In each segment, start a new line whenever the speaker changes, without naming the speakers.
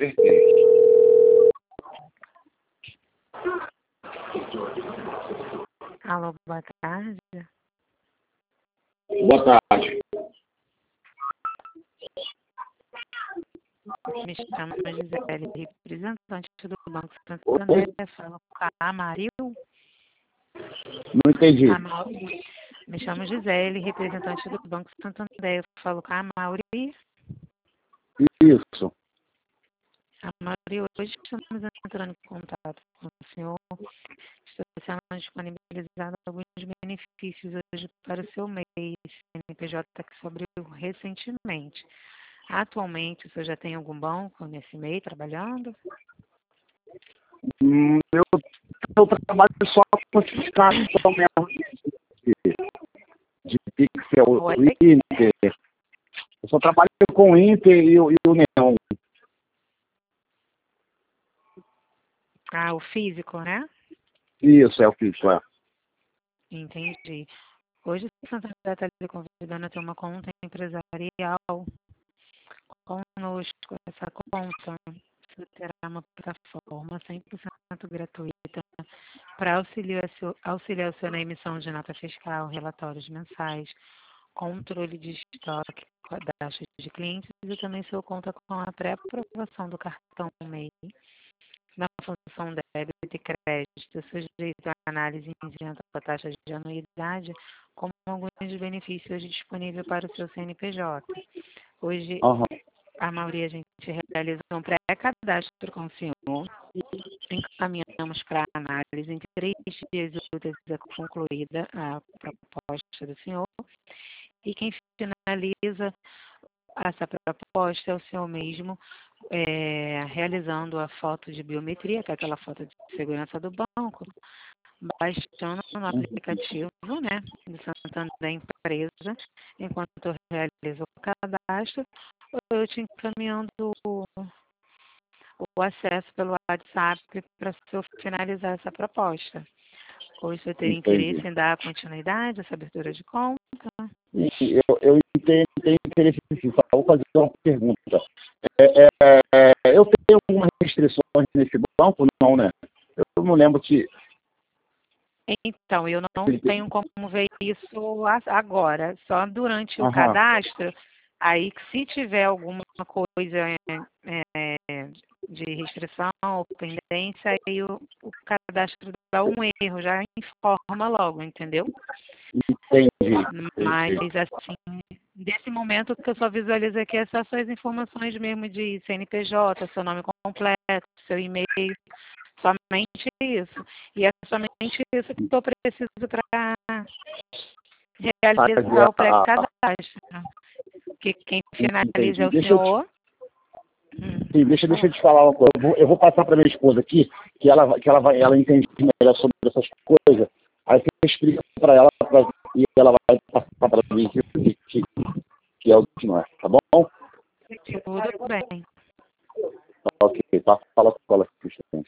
vertente.
Alô, boa tarde.
Boa tarde.
Me chamo Gisele, representante do Banco Santander. Falo com a Maril.
Não entendi.
Me chamo Gisele, representante do Banco Santander. Eu falo com a Mauri.
Isso.
A Mauri, hoje estamos entrando em contato com o senhor. Estou sendo disponibilizado alguns benefícios hoje para o seu MEI, CNPJ que se abriu recentemente. Atualmente, o senhor já tem algum banco nesse MEI trabalhando?
Eu trabalho só com fiscalização mesmo de Pixel,
Oi?
Inter. Eu só trabalho com o Inter e o Neon.
Ah, o físico, né?
Isso, é o Pixel, é.
Entendi. Hoje o Santander está lhe convidando a ter uma conta empresarial conosco. Essa conta você terá uma plataforma 100% gratuita para auxiliar o senhor na emissão de nota fiscal, relatórios mensais, controle de estoque, cadastro de clientes e também o senhor conta com a pré-aprovação do cartão MEI na função débito e crédito, sujeito à análise isenta com a taxa de anuidade, como alguns benefícios hoje disponíveis para o seu CNPJ. Hoje,
Aham.
a maioria a gente realiza um pré-cadastro com o senhor, encaminhamos para análise em 3 dias úteis é concluída a proposta do senhor, e quem finaliza essa proposta é o senhor mesmo, realizando a foto de biometria, que é aquela foto de segurança do banco, baixando no aplicativo, né, do Santander Empresa, enquanto eu realizo o cadastro, eu te encaminhando o acesso pelo WhatsApp para o senhor finalizar essa proposta. Ou você teria
Entendi.
interesse em dar continuidade a essa abertura de conta?
Eu tenho interesse sim, só vou fazer uma pergunta. Eu tenho algumas restrições nesse banco? Não, né? Eu não lembro se...
Então, eu não tenho como ver isso agora, só durante o
Aham.
cadastro, aí que se tiver alguma coisa de restrição ou pendência, aí o cadastro dá um erro, já informa logo, entendeu?
Entendi.
Mas, assim, desse momento que eu só visualizo aqui é só suas informações mesmo de CNPJ, seu nome completo, seu e-mail, somente isso. E é somente isso que eu preciso para realizar o pré-cadastro. Que quem finaliza é o senhor.
Sim, deixa eu te falar uma coisa. Eu vou passar para minha esposa aqui, que ela entende melhor sobre essas coisas. Aí você explica para ela e ela vai passar para mim que é o que não é, tá bom?
Tudo bem.
Ok, tá. Fala com ela aqui.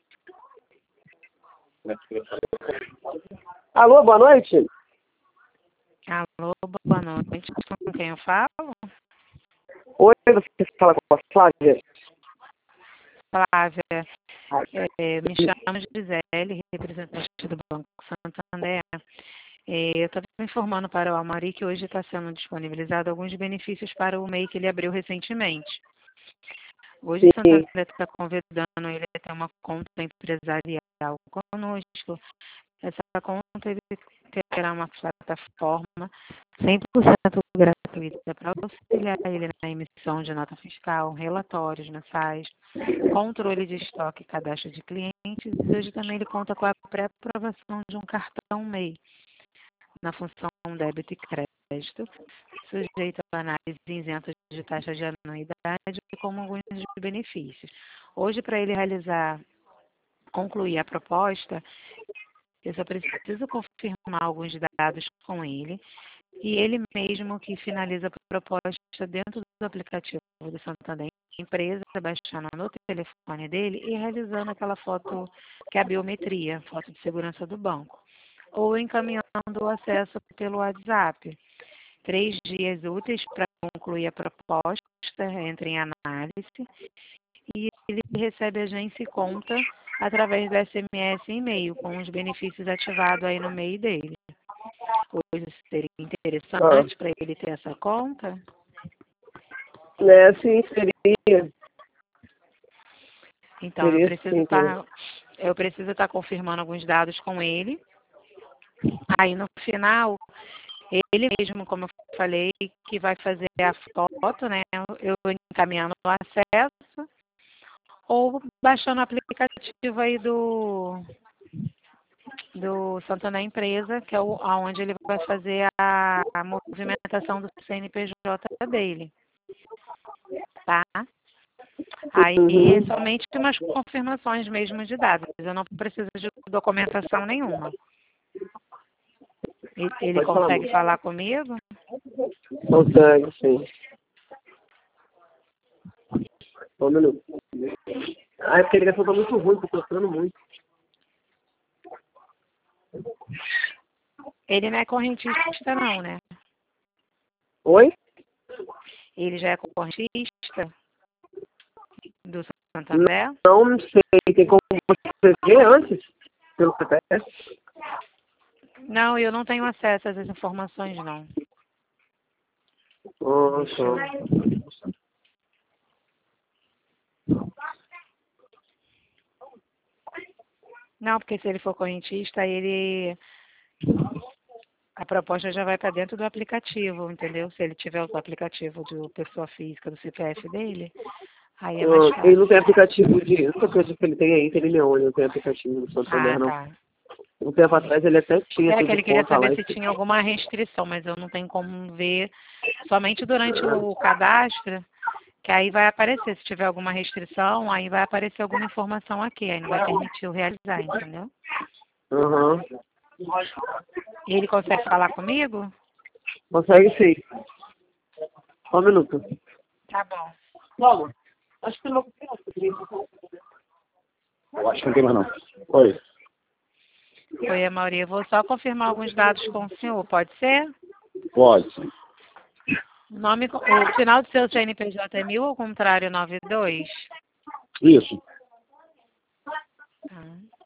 Alô, boa noite.
Alô, boa noite. Com quem eu falo?
Oi, você fala com a Flávia?
Flávia. Me chamo Gisele, representante do Banco Santander. Eu estava informando para o Amari que hoje está sendo disponibilizado alguns benefícios para o MEI que ele abriu recentemente. Hoje o Santander está convidando ele a ter uma conta empresarial conosco. Essa conta ele terá uma plataforma 100% gratuita para auxiliar ele na emissão de nota fiscal, relatórios mensais, controle de estoque e cadastro de clientes. E hoje também ele conta com a pré-aprovação de um cartão MEI na função débito e crédito, sujeito a análise isenta de taxa de anuidade, como alguns benefícios. Hoje, para ele concluir a proposta, eu só preciso confirmar alguns dados com ele e ele mesmo que finaliza a proposta dentro do aplicativo do Santander Empresa, baixando no telefone dele e realizando aquela foto que é a biometria, foto de segurança do banco, ou encaminhando o acesso pelo WhatsApp. 3 dias úteis para concluir a proposta, entre em análise e ele recebe agência e conta através do SMS e e-mail, com os benefícios ativados aí no e-mail dele. Hoje seria interessante para ele ter essa conta?
Sim, seria.
Então,
seria
eu preciso estar confirmando alguns dados com ele. Aí, no final, ele mesmo, como eu falei, que vai fazer a foto, né? Eu encaminhando o acesso, ou baixando o aplicativo aí do Santander Empresa, que é onde ele vai fazer a movimentação do CNPJ dele. Tá? Aí é somente umas confirmações mesmo de dados. Eu não preciso de documentação nenhuma. Ele consegue falar comigo?
Consegue, sim. Só um minuto. É porque a ligação tá muito ruim, tô postando muito.
Ele não é correntista não, né?
Oi?
Ele já é correntista do Santander?
Não sei, tem como você ver antes? Pelo CPF?
Não, eu não tenho acesso a essas informações, não.
Nossa.
Não, porque se ele for correntista, a proposta já vai para dentro do aplicativo, entendeu? Se ele tiver o aplicativo de pessoa física do CPF dele, aí é mais fácil.
Ele não tem aplicativo de... Eu não acredito que ele tem aí, tem Leone, não tem aplicativo do Santander, não.
Tá.
Um tempo atrás ele até tinha tudo
Que ele queria
conta lá.
saber se tinha alguma restrição, mas eu não tenho como ver somente durante o cadastro, que aí vai aparecer. Se tiver alguma restrição, aí vai aparecer alguma informação aqui, aí não vai permitir eu realizar, entendeu?
Aham.
Ele consegue falar comigo?
Consegue sim. Só um minuto.
Tá bom.
Vamos. Acho que não.
Eu acho que não tem mais não. Oi.
Oi, Amaury, eu vou só confirmar alguns dados com o senhor, pode ser?
Pode.
O final do seu CNPJ é 1000, ou ao contrário, 92?
Isso.
Tá.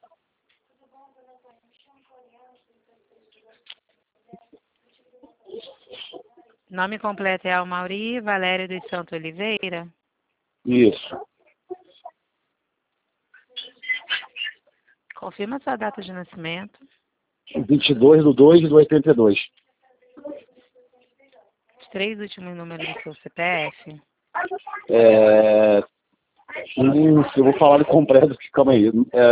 Nome completo é Amaury Valério dos Santos Oliveira?
Isso.
Confirma sua data de nascimento.
22/2/82.
Os 3 últimos números do seu CPF.
Eu vou falar de completo, calma aí.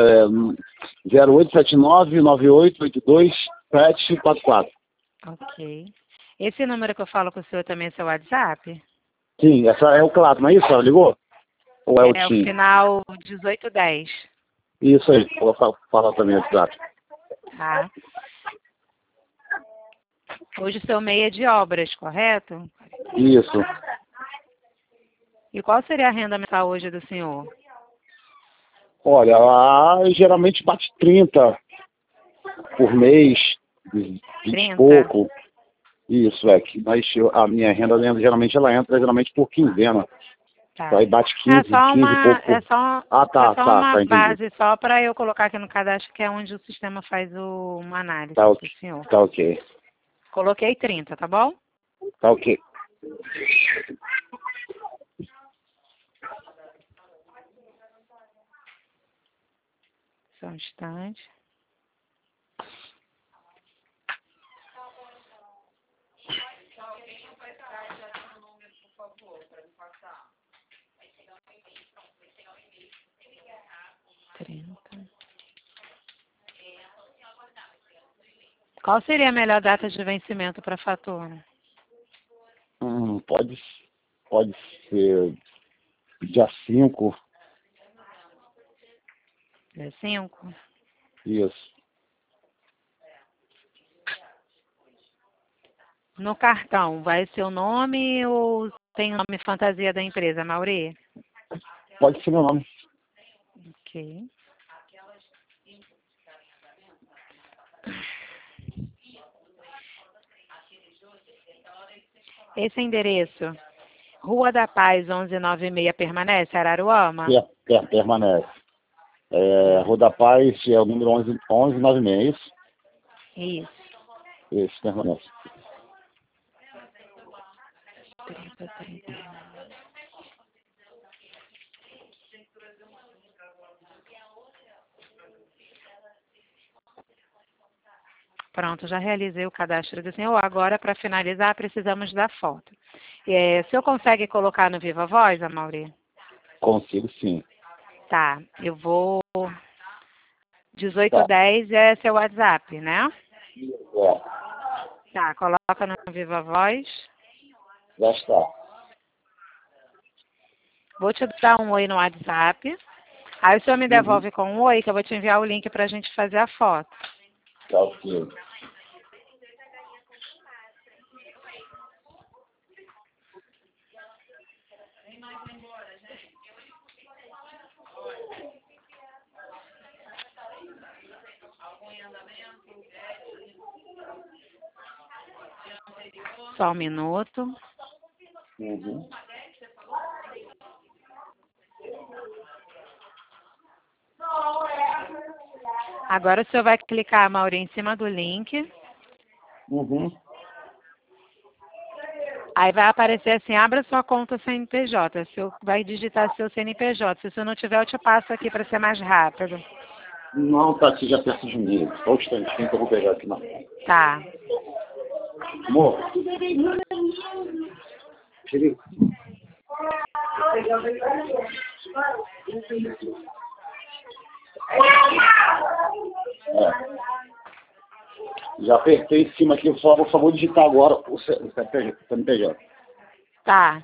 087998827744.
Ok. Esse número que eu falo com o senhor também é seu WhatsApp?
Sim, essa é o Clato, não é isso? Ela ligou? Ou é o
É o
TIM?
final 1810.
Isso aí, vou falar também o WhatsApp.
Tá. Hoje o seu MEI é de obras, correto?
Isso.
E qual seria a renda mensal hoje do senhor?
Olha, geralmente bate 30 por mês, 20 e
30?
pouco. Isso, mas a minha renda geralmente ela entra por quinzena.
Tá.
Aí bate 15
É só
e pouco.
é só uma
Entendi.
base só para eu colocar aqui no cadastro, que é onde o sistema faz uma análise
Tá
do
ok.
senhor.
Tá ok.
Coloquei 30, tá bom?
Tá ok.
Só um instante. Qual seria a melhor data de vencimento para a fatura?
Pode ser dia 5.
Dia 5?
Isso.
No cartão, vai ser o nome ou tem o nome fantasia da empresa, Mauri?
Pode ser meu nome.
Ok. Esse endereço, Rua da Paz, 1196, permanece, Araruama?
Permanece. Rua da Paz é o número 1196.
Isso.
Isso, permanece.
30. Pronto, já realizei o cadastro do senhor. Agora, para finalizar, precisamos da foto. O senhor consegue colocar no Viva Voz, Amaury?
Consigo, sim.
Tá, eu vou... 1810 é seu WhatsApp, né? Tá, coloca no Viva Voz.
Já está.
Vou te dar um oi no WhatsApp. Aí o senhor me devolve com um oi, que eu vou te enviar o link para a gente fazer a foto.
Tá ok.
Só um minuto. Agora o senhor vai clicar, Amaury, em cima do link. Aí vai aparecer assim, abra sua conta CNPJ. O senhor vai digitar seu CNPJ. Se o senhor não tiver, eu te passo aqui para ser mais rápido.
Não, tá aqui já perto de mim. Só um instantinho que eu vou pegar aqui na frente.
Tá.
Amor. Cheguei. Já apertei em cima aqui, só vou digitar agora o CNPJ.
Tá.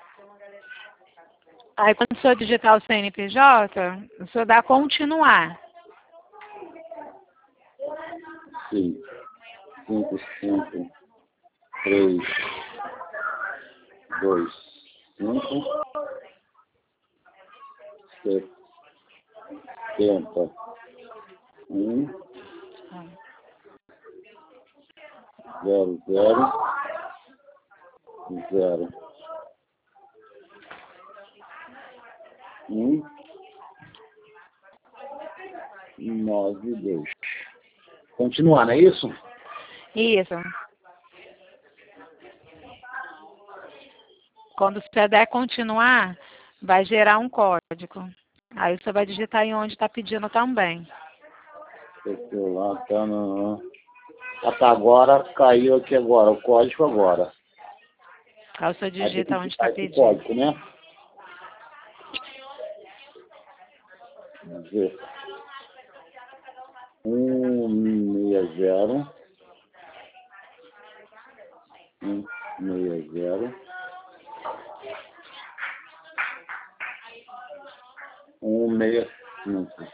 Aí quando o senhor digitar o CNPJ, o senhor dá continuar.
Sim. 5, 5, 3, 2, 5, 70, 1, 0, 0, 0, 1, 9, 2. Continuar, não é isso?
Isso. Quando você der continuar, vai gerar um código. Aí você vai digitar em onde está pedindo também.
Esse lá tá no... Até agora, caiu aqui agora, o código agora.
Aí você digita onde está pedindo.
Código, né? Vamos ver. 160 160 165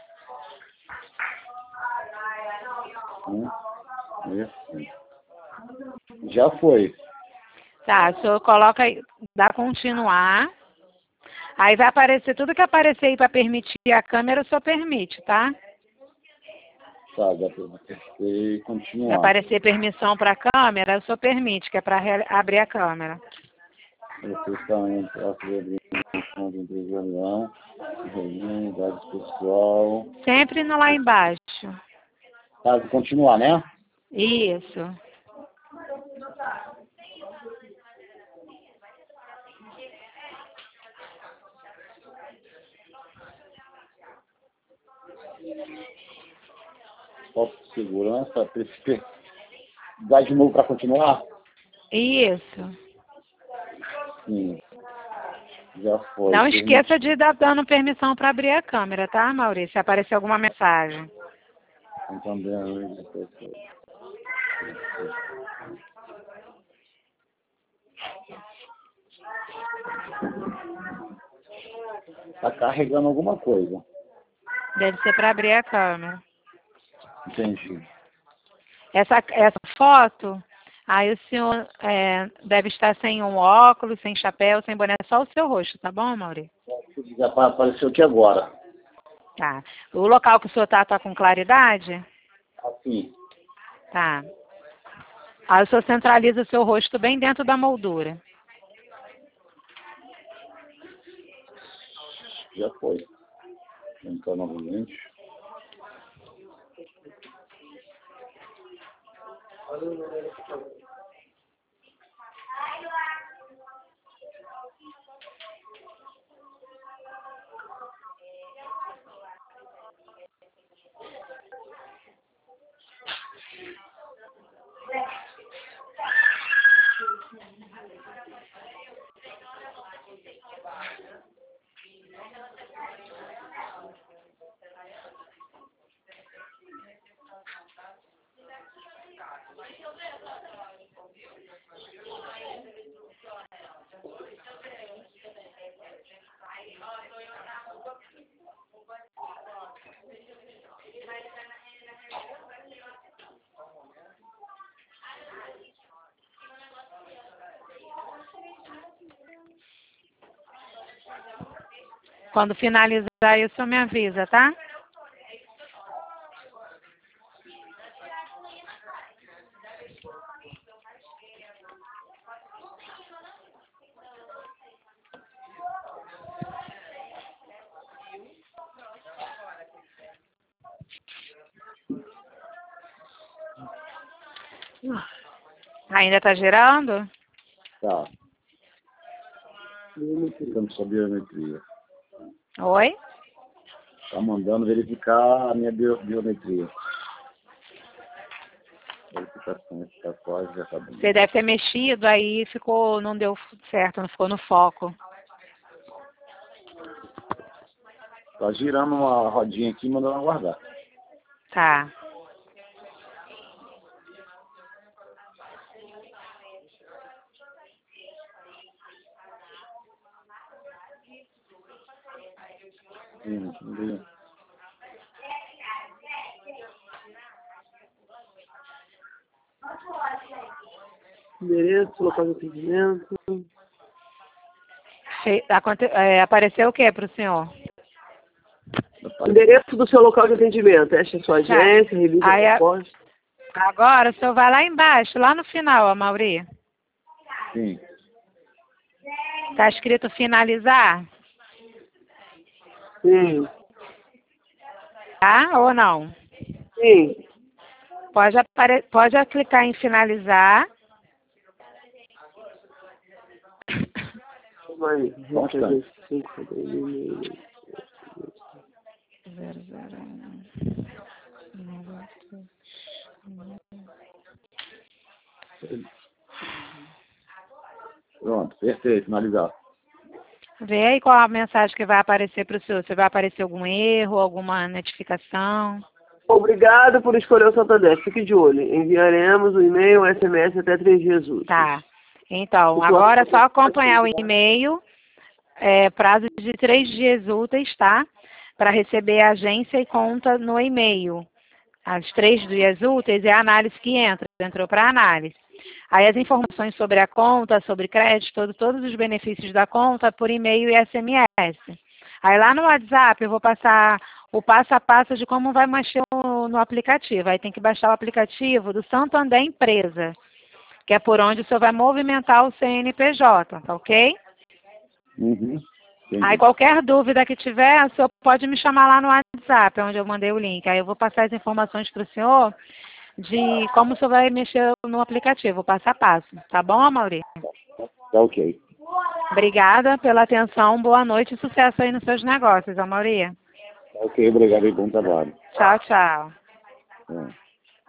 165. Já foi.
Tá, o senhor coloca aí, dá continuar. Aí vai aparecer tudo que aparecer aí para permitir a câmera, o senhor permite, tá?
Tá, dá para apertar continuar.
Vai aparecer permissão para a câmera, o senhor permite, que é para abrir a câmera.
Você está em traço de abrir de empresarial, dados pessoal.
Sempre no lá embaixo.
Tá, continuar, né?
Isso.
Foto de segurança, dá de novo para continuar?
Isso.
Sim. Já foi.
Não esqueça de dar dando permissão para abrir a câmera, tá, Maurício? Se aparecer alguma mensagem.
Também. Tá carregando alguma coisa.
Deve ser para abrir a câmera.
Entendi.
Essa foto, aí o senhor deve estar sem um óculos, sem chapéu, sem boné, só o seu rosto, tá bom, Maurício?
Já apareceu aqui agora.
Tá. O local que o senhor tá com claridade?
Assim.
Tá. Aí o senhor centraliza o seu rosto bem dentro da moldura.
Já foi. Então, novamente.
Quando finalizar isso, me avisa, tá? Ainda está girando?
Tá. Ficando sua biometria.
Oi?
Tá mandando verificar a minha biometria. Verificação eficaz, já tá bem.
Você deve ter mexido, aí ficou, não deu certo, não ficou no foco.
Tá girando uma rodinha aqui, mandando aguardar.
Tá.
Entendi.
Endereço, local de atendimento.
Apareceu o que para o senhor?
Endereço do seu local de atendimento. Esta é a sua agência, revisa a proposta.
Agora o senhor vai lá embaixo, lá no final, Amaury.
Sim.
Está escrito finalizar?
Sim.
Tá ou não?
Sim.
Pode clicar em finalizar.
Vai.
Constante.
001.
Pronto, perfeito, finalizar.
Vê aí qual a mensagem que vai aparecer para o senhor. Se vai aparecer algum erro, alguma notificação.
Obrigado por escolher o Santander. Fique de olho. Enviaremos o e-mail, o SMS até 3 dias úteis.
Tá. Então, agora é só acompanhar o e-mail. Prazo de 3 dias úteis, tá? Para receber a agência e conta no e-mail. As 3 dias úteis é a análise que entrou para análise. Aí as informações sobre a conta, sobre crédito, todos os benefícios da conta por e-mail e SMS. Aí lá no WhatsApp eu vou passar o passo a passo de como vai mexer no aplicativo. Aí tem que baixar o aplicativo do Santander Empresa, que é por onde o senhor vai movimentar o CNPJ, tá ok?
Uhum.
Aí qualquer dúvida que tiver, o senhor pode me chamar lá no WhatsApp, onde eu mandei o link. Aí eu vou passar as informações para o senhor de como o senhor vai mexer no aplicativo, passo a passo. Tá bom, Amaury?
Tá ok.
Obrigada pela atenção, boa noite e sucesso aí nos seus negócios, Amaury.
Tá ok, obrigado e bom trabalho.
Tchau, tchau.
É.